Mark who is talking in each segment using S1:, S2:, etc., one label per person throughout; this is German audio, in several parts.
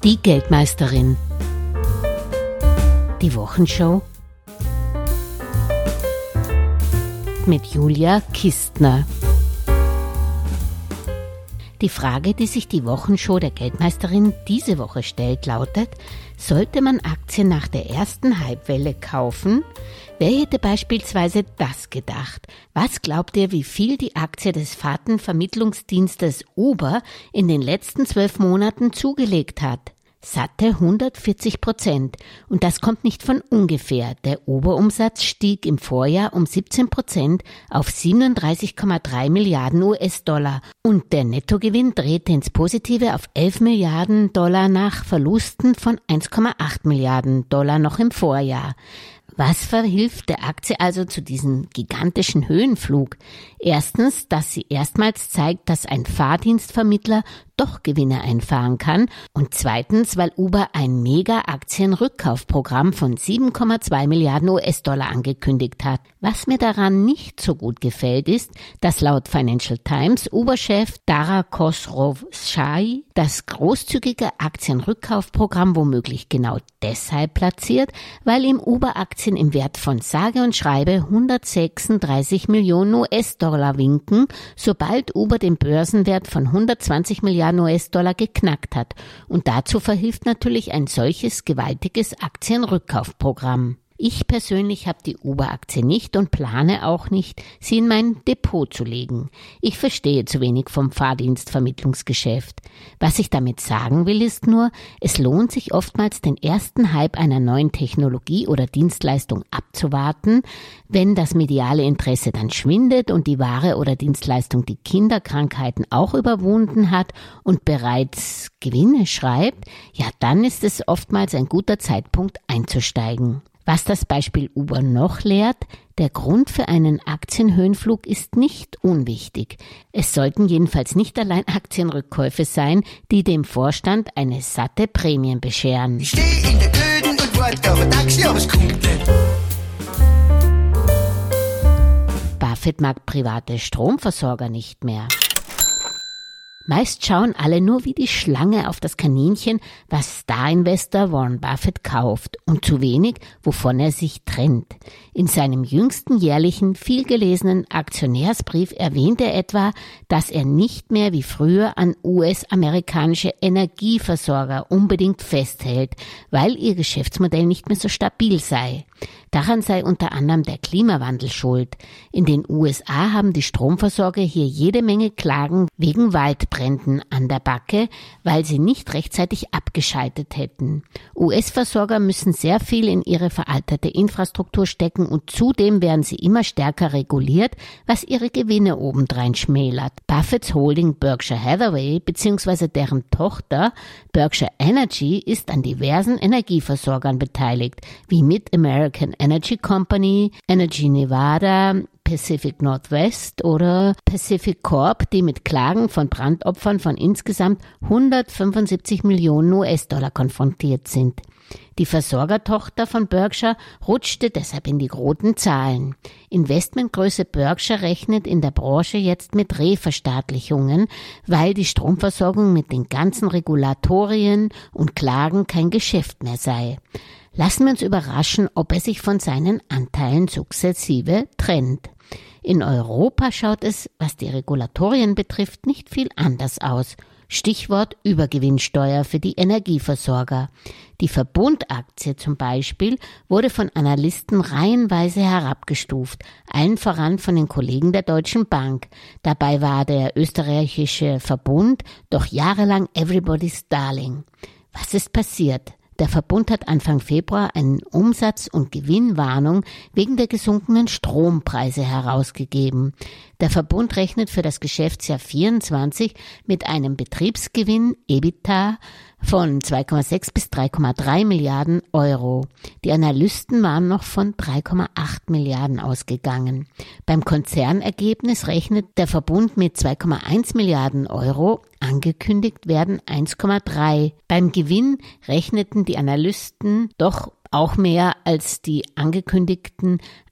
S1: Die Geldmeisterin. Die Wochenshow mit Julia Kistner. Die Frage, die sich die Wochenshow der Geldmeisterin diese Woche stellt, lautet: Sollte man Aktien nach der ersten Hypewelle kaufen? Wer hätte beispielsweise das gedacht? Was glaubt ihr, wie viel die Aktie des Fahrtenvermittlungsdienstes Uber in den letzten 12 Monaten zugelegt hat? Satte 140%. Und das kommt nicht von ungefähr. Der Oberumsatz stieg im Vorjahr um 17% auf 37,3 Milliarden US-Dollar. Und der Nettogewinn drehte ins Positive auf 11 Milliarden Dollar nach Verlusten von 1,8 Milliarden Dollar noch im Vorjahr. Was verhilft der Aktie also zu diesem gigantischen Höhenflug? Erstens, dass sie erstmals zeigt, dass ein Fahrdienstvermittler doch Gewinne einfahren kann, und zweitens, weil Uber ein Mega-Aktienrückkaufprogramm von 7,2 Milliarden US-Dollar angekündigt hat. Was mir daran nicht so gut gefällt, ist, dass laut Financial Times Uber-Chef Dara Khosrowshahi das großzügige Aktienrückkaufprogramm womöglich genau deshalb platziert, weil ihm Uber-Aktien im Wert von sage und schreibe 136 Millionen US-Dollar winken, sobald Uber den Börsenwert von 120 Milliarden US-Dollar geknackt hat. Und dazu verhilft natürlich ein solches gewaltiges Aktienrückkaufprogramm. Ich persönlich habe die Uber-Aktie nicht und plane auch nicht, sie in mein Depot zu legen. Ich verstehe zu wenig vom Fahrdienstvermittlungsgeschäft. Was ich damit sagen will, ist nur, es lohnt sich oftmals, den ersten Hype einer neuen Technologie oder Dienstleistung abzuwarten. Wenn das mediale Interesse dann schwindet und die Ware oder Dienstleistung die Kinderkrankheiten auch überwunden hat und bereits Gewinne schreibt, ja, dann ist es oftmals ein guter Zeitpunkt einzusteigen. Was das Beispiel Uber noch lehrt: Der Grund für einen Aktienhöhenflug ist nicht unwichtig. Es sollten jedenfalls nicht allein Aktienrückkäufe sein, die dem Vorstand eine satte Prämien bescheren.
S2: Ich stehe in der Böden und warte auf ein Taxi, aber es kommt nicht.
S1: Buffett mag private Stromversorger nicht mehr. Meist schauen alle nur wie die Schlange auf das Kaninchen, was Star-Investor Warren Buffett kauft, und zu wenig, wovon er sich trennt. In seinem jüngsten jährlichen, vielgelesenen Aktionärsbrief erwähnt er etwa, dass er nicht mehr wie früher an US-amerikanische Energieversorger unbedingt festhält, weil ihr Geschäftsmodell nicht mehr so stabil sei. Daran sei unter anderem der Klimawandel schuld. In den USA haben die Stromversorger hier jede Menge Klagen wegen Waldbränden an der Backe, weil sie nicht rechtzeitig abgeschaltet hätten. US-Versorger müssen sehr viel in ihre veraltete Infrastruktur stecken und zudem werden sie immer stärker reguliert, was ihre Gewinne obendrein schmälert. Buffetts Holding Berkshire Hathaway bzw. deren Tochter Berkshire Energy ist an diversen Energieversorgern beteiligt, wie Mid-American Energy Company, Energy Nevada, Pacific Northwest oder Pacific Corp, die mit Klagen von Brandopfern von insgesamt 175 Millionen US-Dollar konfrontiert sind. Die Versorgertochter von Berkshire rutschte deshalb in die roten Zahlen. Investmentgröße Berkshire rechnet in der Branche jetzt mit Reverstaatlichungen, weil die Stromversorgung mit den ganzen Regulatorien und Klagen kein Geschäft mehr sei. Lassen wir uns überraschen, ob er sich von seinen Anteilen sukzessive trennt. In Europa schaut es, was die Regulatorien betrifft, nicht viel anders aus. Stichwort Übergewinnsteuer für die Energieversorger. Die Verbund-Aktie zum Beispiel wurde von Analysten reihenweise herabgestuft, allen voran von den Kollegen der Deutschen Bank. Dabei war der österreichische Verbund doch jahrelang Everybody's Darling. Was ist passiert? Der Verbund hat Anfang Februar eine Umsatz- und Gewinnwarnung wegen der gesunkenen Strompreise herausgegeben. Der Verbund rechnet für das Geschäftsjahr 24 mit einem Betriebsgewinn EBITDA von 2,6 bis 3,3 Milliarden Euro. Die Analysten waren noch von 3,8 Milliarden ausgegangen. Beim Konzernergebnis rechnet der Verbund mit 2,1 Milliarden Euro, angekündigt werden 1,3. Beim Gewinn rechneten die Analysten doch auch mehr als die angekündigten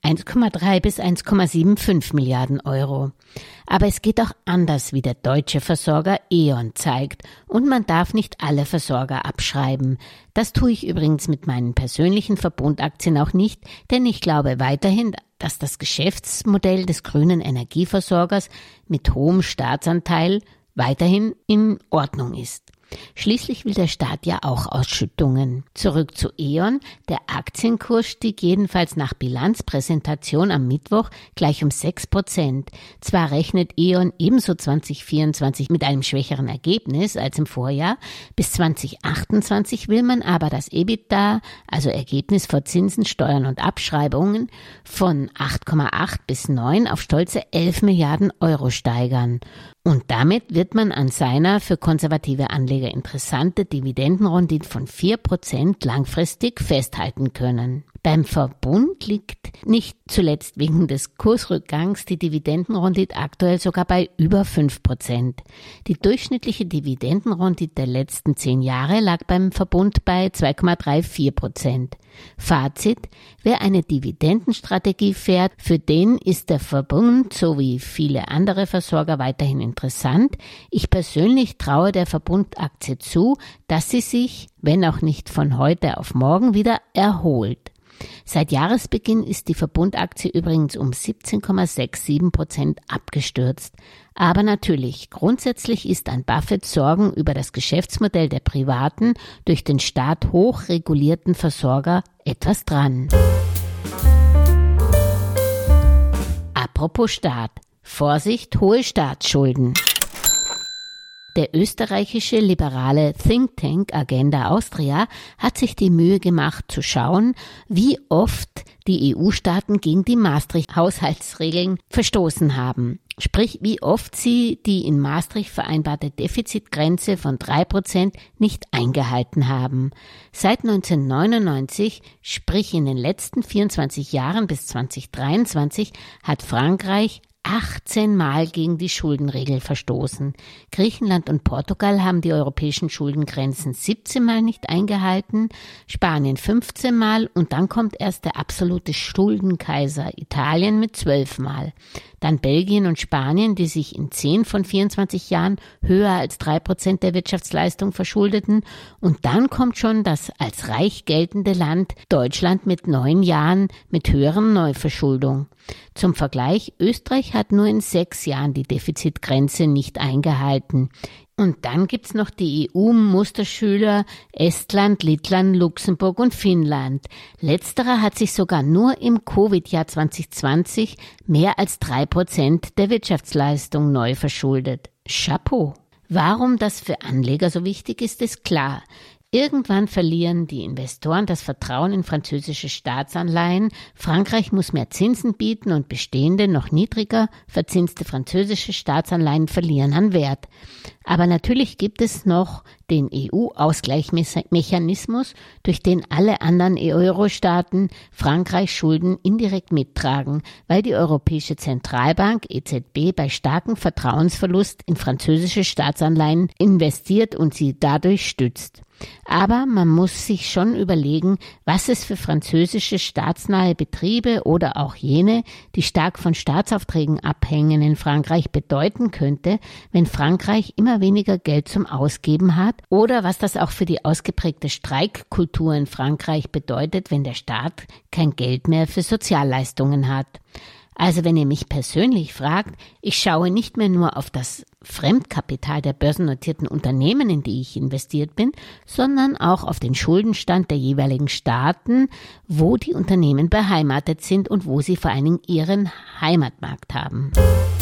S1: 1,3 bis 1,75 Milliarden Euro. Aber es geht auch anders, wie der deutsche Versorger E.ON zeigt. Und man darf nicht alle Versorger abschreiben. Das tue ich übrigens mit meinen persönlichen Verbundaktien auch nicht, denn ich glaube weiterhin, dass das Geschäftsmodell des grünen Energieversorgers mit hohem Staatsanteil weiterhin in Ordnung ist. Schließlich will der Staat ja auch Ausschüttungen. Zurück zu E.ON. Der Aktienkurs stieg jedenfalls nach Bilanzpräsentation am Mittwoch gleich um 6%. Zwar rechnet E.ON ebenso 2024 mit einem schwächeren Ergebnis als im Vorjahr. Bis 2028 will man aber das EBITDA, also Ergebnis vor Zinsen, Steuern und Abschreibungen, von 8,8 bis 9 auf stolze 11 Milliarden Euro steigern. Und damit wird man an seiner für konservative Anleger interessante Dividendenrendite von 4% langfristig festhalten können. Beim Verbund liegt nicht zuletzt wegen des Kursrückgangs die Dividendenrendite aktuell sogar bei über 5%. Die durchschnittliche Dividendenrendite der letzten 10 Jahre lag beim Verbund bei 2,34%. Fazit: Wer eine Dividendenstrategie fährt, für den ist der Verbund sowie viele andere Versorger weiterhin interessant. Ich persönlich traue der Verbundaktie zu, dass sie sich, wenn auch nicht von heute auf morgen, wieder erholt. Seit Jahresbeginn ist die Verbundaktie übrigens um 17,67% abgestürzt. Aber natürlich, grundsätzlich ist an Buffetts Sorgen über das Geschäftsmodell der privaten, durch den Staat hochregulierten Versorger etwas dran. Apropos Staat. Vorsicht, hohe Staatsschulden. Der österreichische liberale Think Tank Agenda Austria hat sich die Mühe gemacht zu schauen, wie oft die EU-Staaten gegen die Maastricht-Haushaltsregeln verstoßen haben. Sprich, wie oft sie die in Maastricht vereinbarte Defizitgrenze von 3% nicht eingehalten haben. Seit 1999, sprich in den letzten 24 Jahren bis 2023, hat Frankreich 18 Mal gegen die Schuldenregel verstoßen. Griechenland und Portugal haben die europäischen Schuldengrenzen 17 Mal nicht eingehalten, Spanien 15 Mal und dann kommt erst der absolute Schuldenkaiser Italien mit 12 Mal. Dann Belgien und Spanien, die sich in 10 von 24 Jahren höher als 3% der Wirtschaftsleistung verschuldeten. Und dann kommt schon das als reich geltende Land Deutschland mit 9 Jahren mit höheren Neuverschuldung. Zum Vergleich, Österreich hat nur in 6 Jahren die Defizitgrenze nicht eingehalten. Und dann gibt's noch die EU-Musterschüler Estland, Lettland, Luxemburg und Finnland. Letzterer hat sich sogar nur im Covid-Jahr 2020 mehr als 3% der Wirtschaftsleistung neu verschuldet. Chapeau! Warum das für Anleger so wichtig ist, ist klar. Irgendwann verlieren die Investoren das Vertrauen in französische Staatsanleihen. Frankreich muss mehr Zinsen bieten und bestehende, noch niedriger verzinste französische Staatsanleihen verlieren an Wert. Aber natürlich gibt es noch den EU-Ausgleichsmechanismus, durch den alle anderen Euro-Staaten Frankreichs Schulden indirekt mittragen, weil die Europäische Zentralbank EZB bei starkem Vertrauensverlust in französische Staatsanleihen investiert und sie dadurch stützt. Aber man muss sich schon überlegen, was es für französische staatsnahe Betriebe oder auch jene, die stark von Staatsaufträgen abhängen, in Frankreich bedeuten könnte, wenn Frankreich immer weniger Geld zum Ausgeben hat, oder was das auch für die ausgeprägte Streikkultur in Frankreich bedeutet, wenn der Staat kein Geld mehr für Sozialleistungen hat. Also wenn ihr mich persönlich fragt, ich schaue nicht mehr nur auf das Fremdkapital der börsennotierten Unternehmen, in die ich investiert bin, sondern auch auf den Schuldenstand der jeweiligen Staaten, wo die Unternehmen beheimatet sind und wo sie vor allen Dingen ihren Heimatmarkt haben.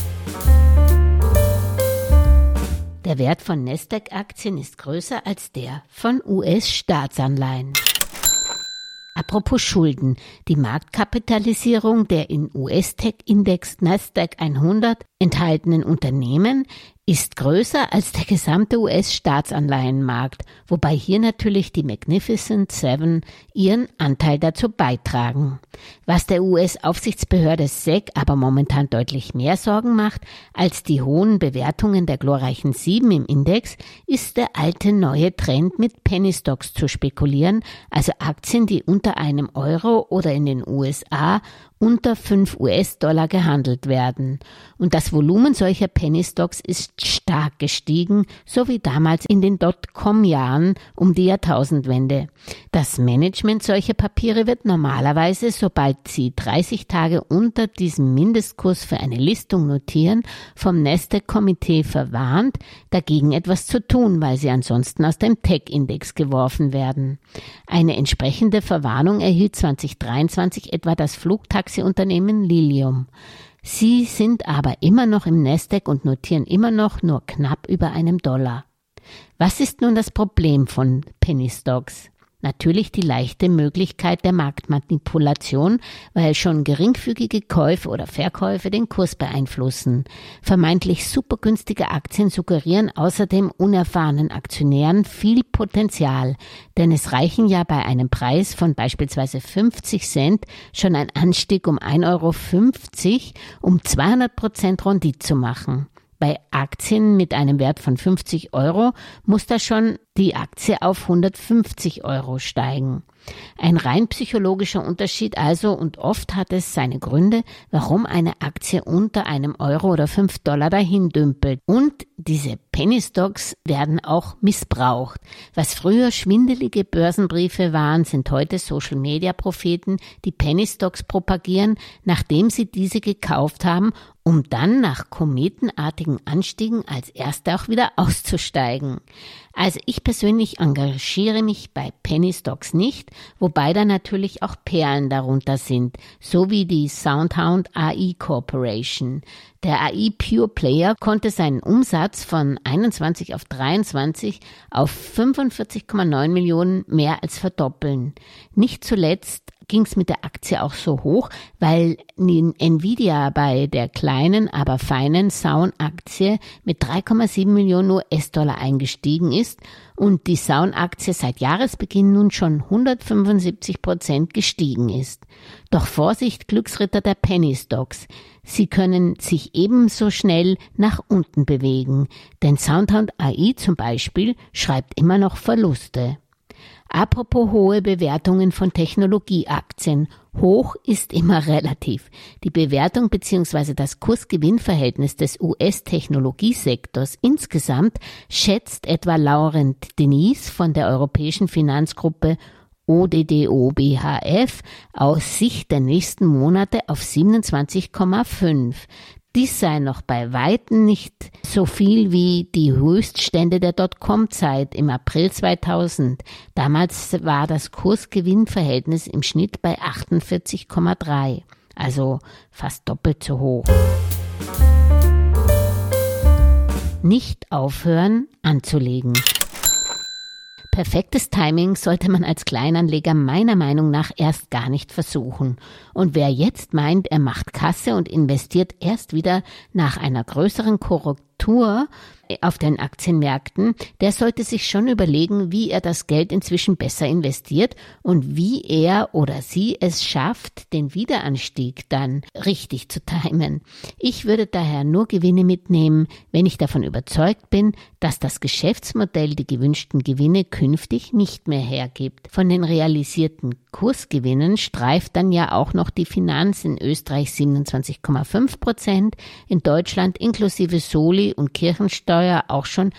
S1: Der Wert von Nasdaq-Aktien ist größer als der von US-Staatsanleihen. Apropos Schulden, die Marktkapitalisierung der in US-Tech-Index Nasdaq 100 enthaltenen Unternehmen ist größer als der gesamte US-Staatsanleihenmarkt, wobei hier natürlich die Magnificent Seven ihren Anteil dazu beitragen. Was der US-Aufsichtsbehörde SEC aber momentan deutlich mehr Sorgen macht als die hohen Bewertungen der glorreichen 7 im Index, ist der alte neue Trend mit Penny Stocks zu spekulieren, also Aktien, die unter einem Euro oder in den USA unter 5 US-Dollar gehandelt werden. Und das Volumen solcher Penny Stocks ist stark gestiegen, so wie damals in den Dotcom-Jahren um die Jahrtausendwende. Das Management solcher Papiere wird normalerweise, sobald sie 30 Tage unter diesem Mindestkurs für eine Listung notieren, vom Nasdaq-Komitee verwarnt, dagegen etwas zu tun, weil sie ansonsten aus dem Tech-Index geworfen werden. Eine entsprechende Verwarnung erhielt 2023 etwa das Flugtaxi-Unternehmen Lilium. Sie sind aber immer noch im Nasdaq und notieren immer noch nur knapp über $1. Was ist nun das Problem von Penny Stocks? Natürlich die leichte Möglichkeit der Marktmanipulation, weil schon geringfügige Käufe oder Verkäufe den Kurs beeinflussen. Vermeintlich supergünstige Aktien suggerieren außerdem unerfahrenen Aktionären viel Potenzial, denn es reichen ja bei einem Preis von beispielsweise 50 Cent schon ein Anstieg um 1,50 €, um 200% Rendite zu machen. Bei Aktien mit einem Wert von 50 € muss da schon die Aktie auf 150 € steigen. Ein rein psychologischer Unterschied also, und oft hat es seine Gründe, warum eine Aktie unter €1 oder $5 dahin dümpelt. Und diese Penny Stocks werden auch missbraucht. Was früher schwindelige Börsenbriefe waren, sind heute Social-Media-Propheten, die Penny Stocks propagieren, nachdem sie diese gekauft haben, um dann nach kometenartigen Anstiegen als Erste auch wieder auszusteigen. Also ich persönlich engagiere mich bei Penny Stocks nicht, wobei da natürlich auch Perlen darunter sind, so wie die SoundHound AI Corporation. Der AI Pure Player konnte seinen Umsatz von 21 auf 23 auf 45,9 Millionen mehr als verdoppeln. Nicht zuletzt ging es mit der Aktie auch so hoch, weil Nvidia bei der kleinen, aber feinen Sound-Aktie mit 3,7 Millionen US-Dollar eingestiegen ist und die Sound-Aktie seit Jahresbeginn nun schon 175% gestiegen ist. Doch Vorsicht, Glücksritter der Penny Stocks. Sie können sich ebenso schnell nach unten bewegen, denn SoundHound AI zum Beispiel schreibt immer noch Verluste. Apropos hohe Bewertungen von Technologieaktien. Hoch ist immer relativ. Die Bewertung bzw. das Kurs-Gewinn-Verhältnis des US-Technologiesektors insgesamt schätzt etwa Laurent Denise von der europäischen Finanzgruppe ODDO BHF aus Sicht der nächsten Monate auf 27,5. Dies sei noch bei Weitem nicht so viel wie die Höchststände der Dotcom-Zeit im April 2000. Damals war das Kurs-Gewinn-Verhältnis im Schnitt bei 48,3, also fast doppelt so hoch. Nicht aufhören anzulegen. Perfektes Timing sollte man als Kleinanleger meiner Meinung nach erst gar nicht versuchen. Und wer jetzt meint, er macht Kasse und investiert erst wieder nach einer größeren Korrektur auf den Aktienmärkten, der sollte sich schon überlegen, wie er das Geld inzwischen besser investiert und wie er oder sie es schafft, den Wiederanstieg dann richtig zu timen. Ich würde daher nur Gewinne mitnehmen, wenn ich davon überzeugt bin, dass das Geschäftsmodell die gewünschten Gewinne künftig nicht mehr hergibt. Von den realisierten Kursgewinnen streift dann ja auch noch die Finanz in Österreich 27,5%, in Deutschland inklusive Soli und Kirchensteuer auch schon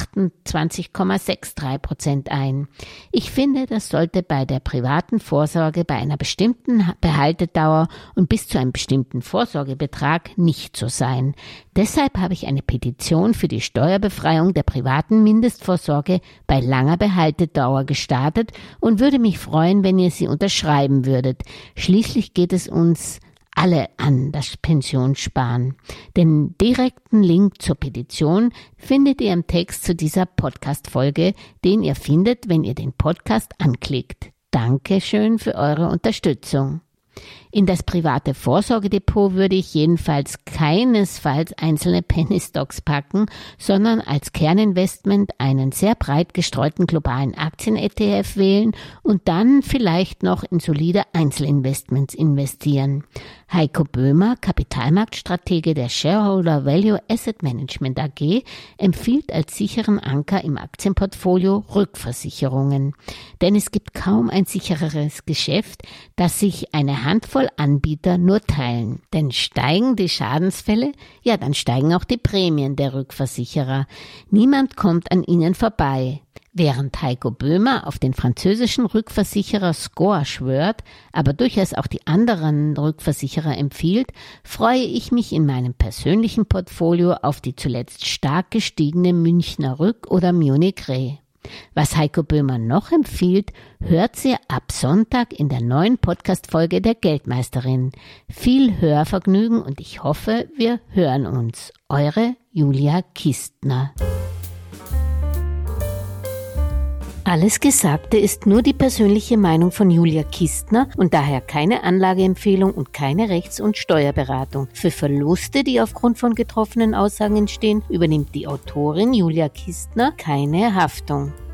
S1: 28,63% ein. Ich finde, das sollte bei der privaten Vorsorge bei einer bestimmten Behaltedauer und bis zu einem bestimmten Vorsorgebetrag nicht so sein. Deshalb habe ich eine Petition für die Steuerbefreiung der privaten Mindestvorsorge bei langer Behaltedauer gestartet und würde mich freuen, wenn ihr sie unterschreiben würdet. Schließlich geht es uns alle an das Pensionssparen. Den direkten Link zur Petition findet ihr im Text zu dieser Podcast-Folge, den ihr findet, wenn ihr den Podcast anklickt. Dankeschön für eure Unterstützung. In das private Vorsorgedepot würde ich jedenfalls keinesfalls einzelne Penny Stocks packen, sondern als Kerninvestment einen sehr breit gestreuten globalen Aktien-ETF wählen und dann vielleicht noch in solide Einzelinvestments investieren. Heiko Böhmer, Kapitalmarktstratege der Shareholder Value Asset Management AG, empfiehlt als sicheren Anker im Aktienportfolio Rückversicherungen. Denn es gibt kaum ein sichereres Geschäft, das sich eine Handvoll Anbieter nur teilen. Denn steigen die Schadensfälle, ja, dann steigen auch die Prämien der Rückversicherer. Niemand kommt an ihnen vorbei. Während Heiko Böhmer auf den französischen Rückversicherer SCOR schwört, aber durchaus auch die anderen Rückversicherer empfiehlt, freue ich mich in meinem persönlichen Portfolio auf die zuletzt stark gestiegene Münchner Rück oder Munich Re. Was Heiko Böhmer noch empfiehlt, hört ihr ab Sonntag in der neuen Podcast-Folge der Geldmeisterin. Viel Hörvergnügen und ich hoffe, wir hören uns. Eure Julia Kistner. Alles Gesagte ist nur die persönliche Meinung von Julia Kistner und daher keine Anlageempfehlung und keine Rechts- und Steuerberatung. Für Verluste, die aufgrund von getroffenen Aussagen entstehen, übernimmt die Autorin Julia Kistner keine Haftung.